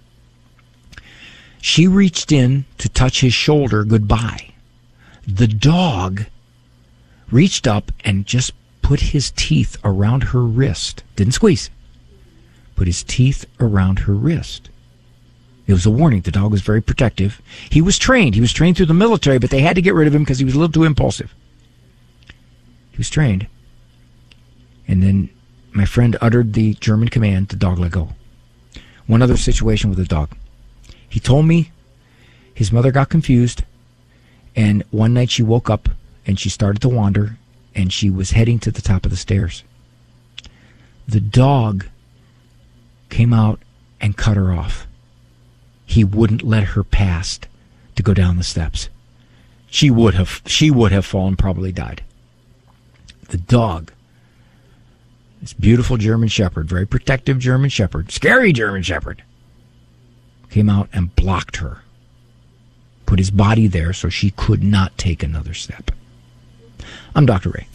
She reached in to touch his shoulder goodbye. The dog reached up and just put his teeth around her wrist. Didn't squeeze. Put his teeth around her wrist. It was a warning. The dog was very protective. He was trained. He was trained through the military, but they had to get rid of him because he was a little too impulsive. He was trained. And then my friend uttered the German command, the dog let go. One other situation with the dog. He told me his mother got confused, and one night she woke up and she started to wander, and she was heading to the top of the stairs. The dog came out and cut her off. He wouldn't let her pass to go down the steps. She would have fallen, probably died. The dog, this beautiful German Shepherd, very protective German Shepherd, scary German Shepherd, came out and blocked her. Put his body there so she could not take another step. I'm Dr. Ray.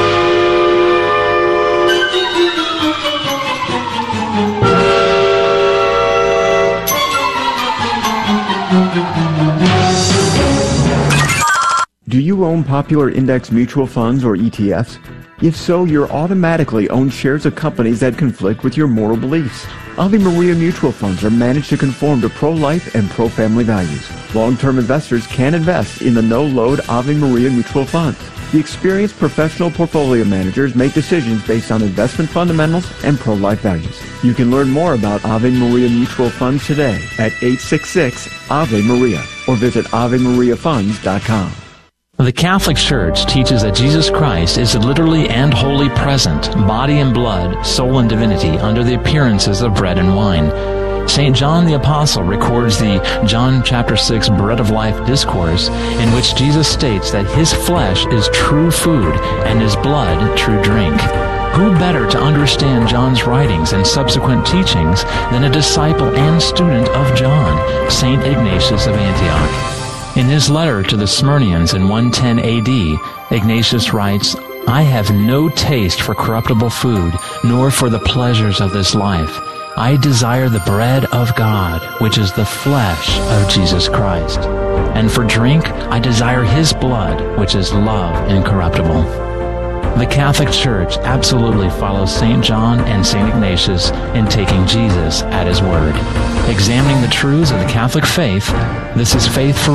Do you own popular index mutual funds or ETFs? If so, you're automatically own shares of companies that conflict with your moral beliefs. Ave Maria mutual funds are managed to conform to pro-life and pro-family values. Long-term investors can invest in the no-load Ave Maria mutual funds. The experienced professional portfolio managers make decisions based on investment fundamentals and pro-life values. You can learn more about Ave Maria mutual funds today at 866-AVE-MARIA or visit AveMariaFunds.com. The Catholic Church teaches that Jesus Christ is literally and wholly present, body and blood, soul and divinity, under the appearances of bread and wine. St. John the Apostle records the John chapter 6 Bread of Life discourse, in which Jesus states that his flesh is true food and his blood true drink. Who better to understand John's writings and subsequent teachings than a disciple and student of John, St. Ignatius of Antioch? In his letter to the Smyrnians in 110 AD, Ignatius writes, I have no taste for corruptible food, nor for the pleasures of this life. I desire the bread of God, which is the flesh of Jesus Christ. And for drink, I desire his blood, which is love incorruptible. The Catholic Church absolutely follows St. John and St. Ignatius in taking Jesus at his word. Examining the truths of the Catholic faith, this is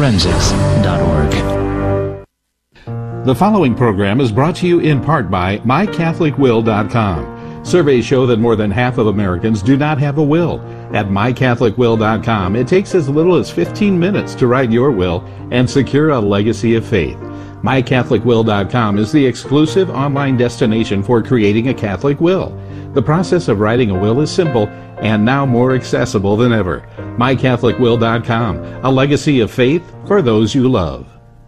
faithforensics.org. The following program is brought to you in part by MyCatholicWill.com. Surveys show that more than half of Americans do not have a will. At MyCatholicWill.com, it takes as little as 15 minutes to write your will and secure a legacy of faith. MyCatholicWill.com is the exclusive online destination for creating a Catholic will. The process of writing a will is simple and now more accessible than ever. MyCatholicWill.com, a legacy of faith for those you love.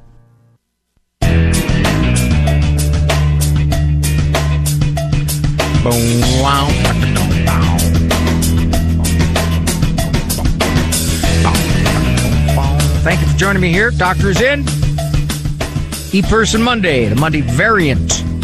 Thank you for joining me here. Doctor's in. E-Person Monday, the Monday variant.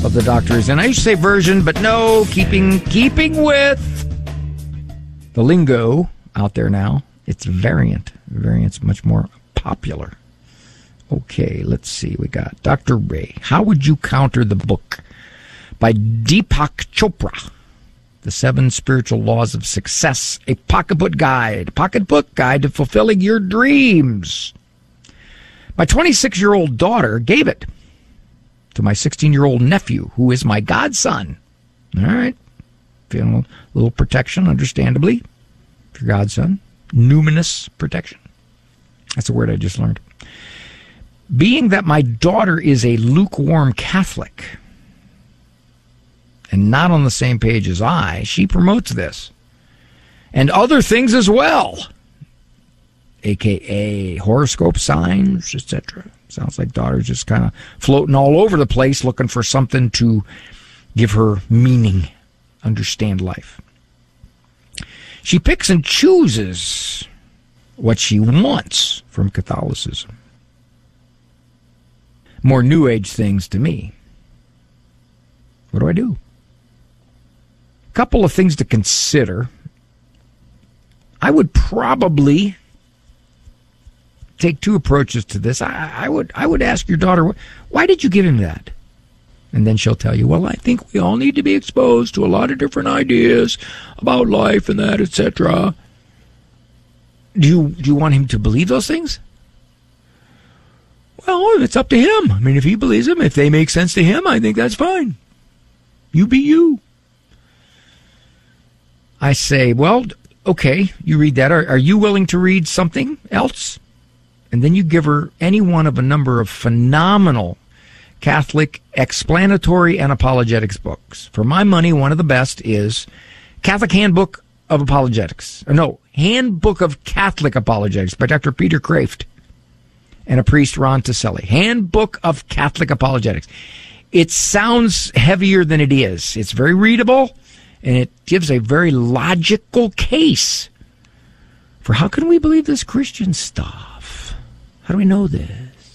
of the doctor is in. I used to say version, but no, keeping with the lingo out there now. It's variant. Variant's much more popular. Okay, let's see. We got Dr. Ray. How would you counter the book by Deepak Chopra, The 7 Spiritual Laws of Success, a pocketbook guide to fulfilling your dreams? My 26-year-old daughter gave it to my 16-year-old nephew, who is my godson. All right. Feeling a little protection, understandably, for godson. Numinous protection. That's a word I just learned. Being that my daughter is a lukewarm Catholic and not on the same page as I, she promotes this. And other things as well, a.k.a. horoscope signs, etc. Sounds like daughter's just kind of floating all over the place looking for something to give her meaning, understand life. She picks and chooses what she wants from Catholicism. More New Age things to me. What do I do? A couple of things to consider. I would probably take two approaches to this. I would ask your daughter, why did you give him that? And then she'll tell you, well, I think we all need to be exposed to a lot of different ideas about life and that, etc. Do you want him to believe those things? Well, it's up to him. I mean, if he believes them, if they make sense to him, I think that's fine. You be you. I say, well, okay, you read that. Are you willing to read something else? And then you give her any one of a number of phenomenal Catholic explanatory and apologetics books. For my money, one of the best is Catholic Handbook of Apologetics. Handbook of Catholic Apologetics by Dr. Peter Kraft and a priest, Ron Taselli. Handbook of Catholic Apologetics. It sounds heavier than it is. It's very readable, and it gives a very logical case for how can we believe this Christian stuff? How do we know this?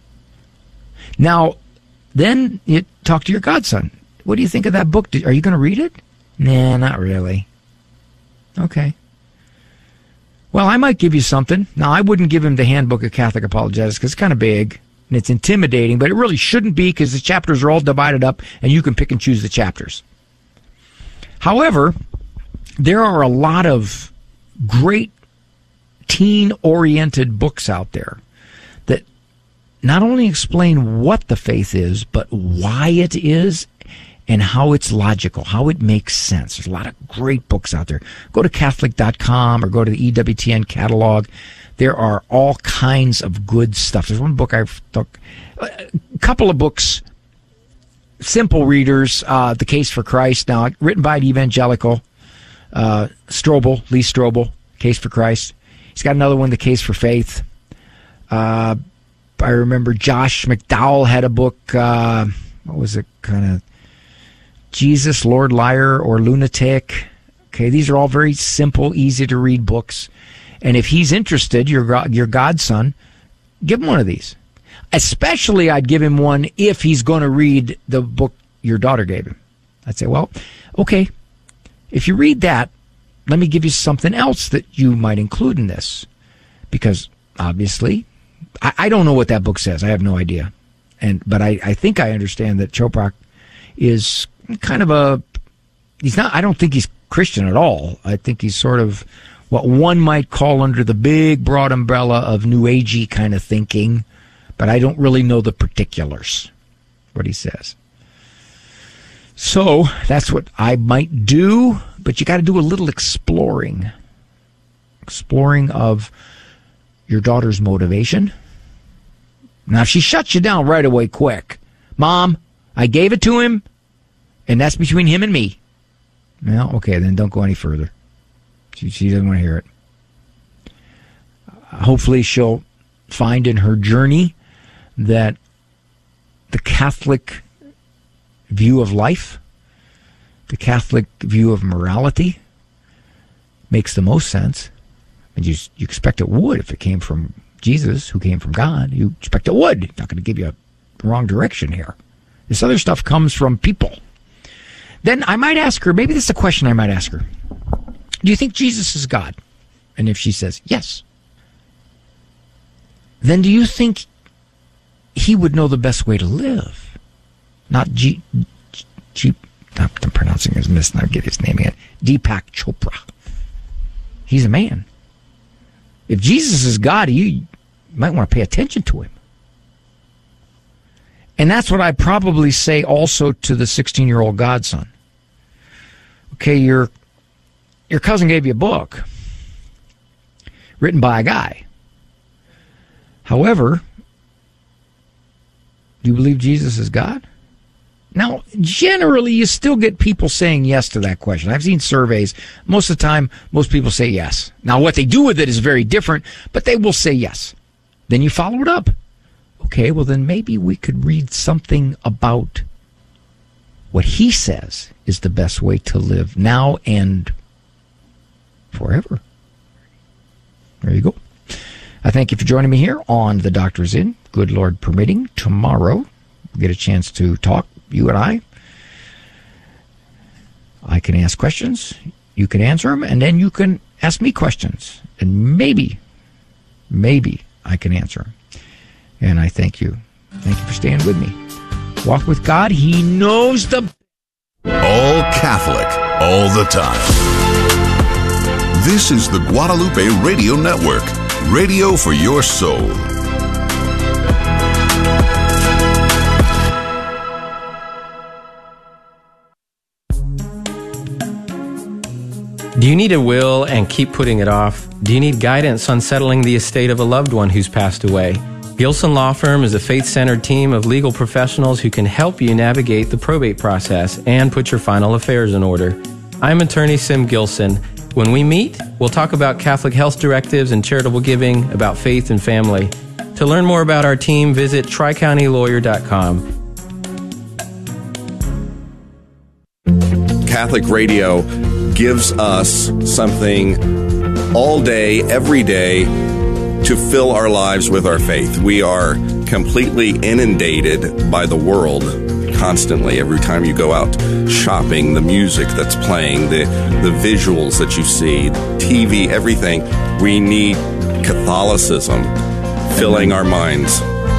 Now, then you talk to your godson. What do you think of that book? Are you going to read it? Nah, not really. Okay. Well, I might give you something. Now, I wouldn't give him the Handbook of Catholic Apologetics because it's kind of big and it's intimidating, but it really shouldn't be because the chapters are all divided up and you can pick and choose the chapters. However, there are a lot of great teen-oriented books out there that not only explain what the faith is, but why it is and how it's logical, how it makes sense. There's a lot of great books out there. Go to Catholic.com or go to the EWTN catalog. There are all kinds of good stuff. There's one book I've took, a couple of books, simple readers, The Case for Christ, now written by an evangelical, Lee Strobel, Case for Christ. He's got another one, The Case for Faith. I remember Josh McDowell had a book, what was it, kind of Jesus, Lord Liar, or Lunatic. Okay, these are all very simple, easy to read books. And if he's interested, your godson, give him one of these. Especially, I'd give him one if he's going to read the book your daughter gave him. I'd say, well, okay, if you read that, let me give you something else that you might include in this. Because, obviously, I don't know what that book says. I have no idea. But I think I understand that Chopra is kind of I don't think he's Christian at all. I think he's sort of what one might call under the big, broad umbrella of New Agey kind of thinking, but I don't really know the particulars, what he says. So that's what I might do, but you got to do a little exploring of your daughter's motivation. Now, if she shuts you down right away quick, Mom, I gave it to him, and that's between him and me. Well, okay, then don't go any further. She doesn't want to hear it. Hopefully she'll find in her journey that the Catholic view of life, the Catholic view of morality makes the most sense. And you expect it would if it came from Jesus, who came from God. You expect it would. Not going to give you a wrong direction here. This other stuff comes from people. Then I might ask her, maybe this is a question I might ask her. Do you think Jesus is God? And if she says yes, then do you think he would know the best way to live? Not I'm pronouncing his not get his name again. Deepak Chopra. He's a man. If Jesus is God, you might want to pay attention to him. And that's what I probably say also to the 16-year-old godson. Okay, your cousin gave you a book written by a guy. However, do you believe Jesus is God? Now, generally, you still get people saying yes to that question. I've seen surveys. Most of the time, most people say yes. Now, what they do with it is very different, but they will say yes. Then you follow it up. Okay, well, then maybe we could read something about what he says is the best way to live now and forever. There you go. I thank you for joining me here on The Doctor's In. Good Lord permitting, tomorrow we'll get a chance to talk, you and I. I can ask questions, you can answer them, and then you can ask me questions. And maybe I can answer them. And I thank you. Thank you for staying with me. Walk with God. He knows the... All Catholic, all the time. This is the Guadalupe Radio Network. Radio for your soul. Do you need a will and keep putting it off? Do you need guidance on settling the estate of a loved one who's passed away? Gilson Law Firm is a faith-centered team of legal professionals who can help you navigate the probate process and put your final affairs in order. I'm attorney Sim Gilson. When we meet, we'll talk about Catholic health directives and charitable giving, about faith and family. To learn more about our team, visit tricountylawyer.com. Catholic Radio gives us something all day, every day, to fill our lives with our faith. We are completely inundated by the world constantly. Every time you go out shopping, the music that's playing, the visuals that you see, TV, everything. We need Catholicism filling our minds.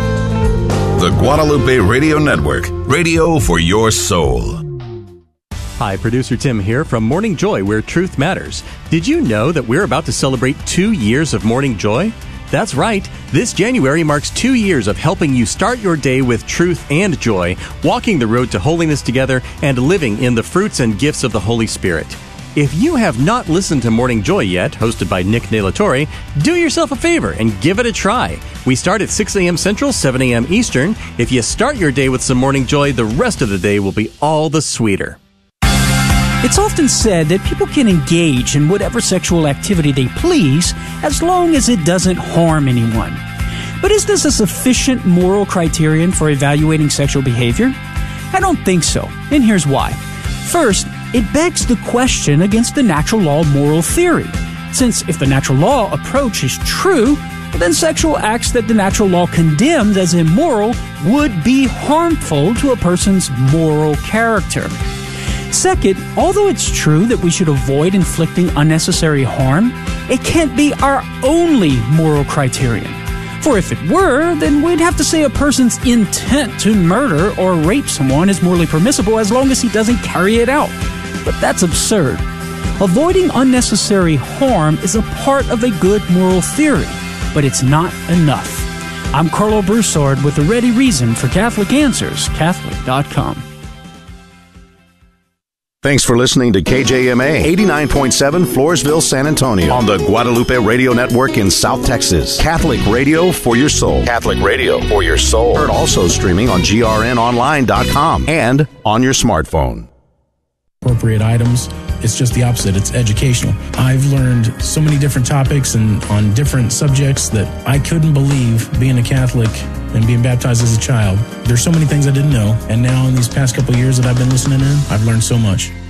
The Guadalupe Radio Network. Radio for your soul. Hi, producer Tim here from Morning Joy, where truth matters. Did you know that we're about to celebrate 2 years of Morning Joy? That's right. This January marks 2 years of helping you start your day with truth and joy, walking the road to holiness together, and living in the fruits and gifts of the Holy Spirit. If you have not listened to Morning Joy yet, hosted by Nick Nalatore, do yourself a favor and give it a try. We start at 6 a.m. Central, 7 a.m. Eastern. If you start your day with some Morning Joy, the rest of the day will be all the sweeter. It's often said that people can engage in whatever sexual activity they please as long as it doesn't harm anyone. But is this a sufficient moral criterion for evaluating sexual behavior? I don't think so, and here's why. First, it begs the question against the natural law moral theory, since if the natural law approach is true, then sexual acts that the natural law condemns as immoral would be harmful to a person's moral character. Second, although it's true that we should avoid inflicting unnecessary harm, it can't be our only moral criterion. For if it were, then we'd have to say a person's intent to murder or rape someone is morally permissible as long as he doesn't carry it out. But that's absurd. Avoiding unnecessary harm is a part of a good moral theory, but it's not enough. I'm Carlo Broussard with the ready reason for Catholic Answers, Catholic.com. Thanks for listening to KJMA 89.7 Floresville, San Antonio on the Guadalupe Radio Network in South Texas. Catholic radio for your soul. Catholic radio for your soul. Heard also streaming on grnonline.com and on your smartphone. Appropriate items. It's just the opposite. It's educational. I've learned so many different topics and on different subjects that I couldn't believe being a Catholic and being baptized as a child. There's so many things I didn't know, and now in these past couple of years that I've been listening in, I've learned so much.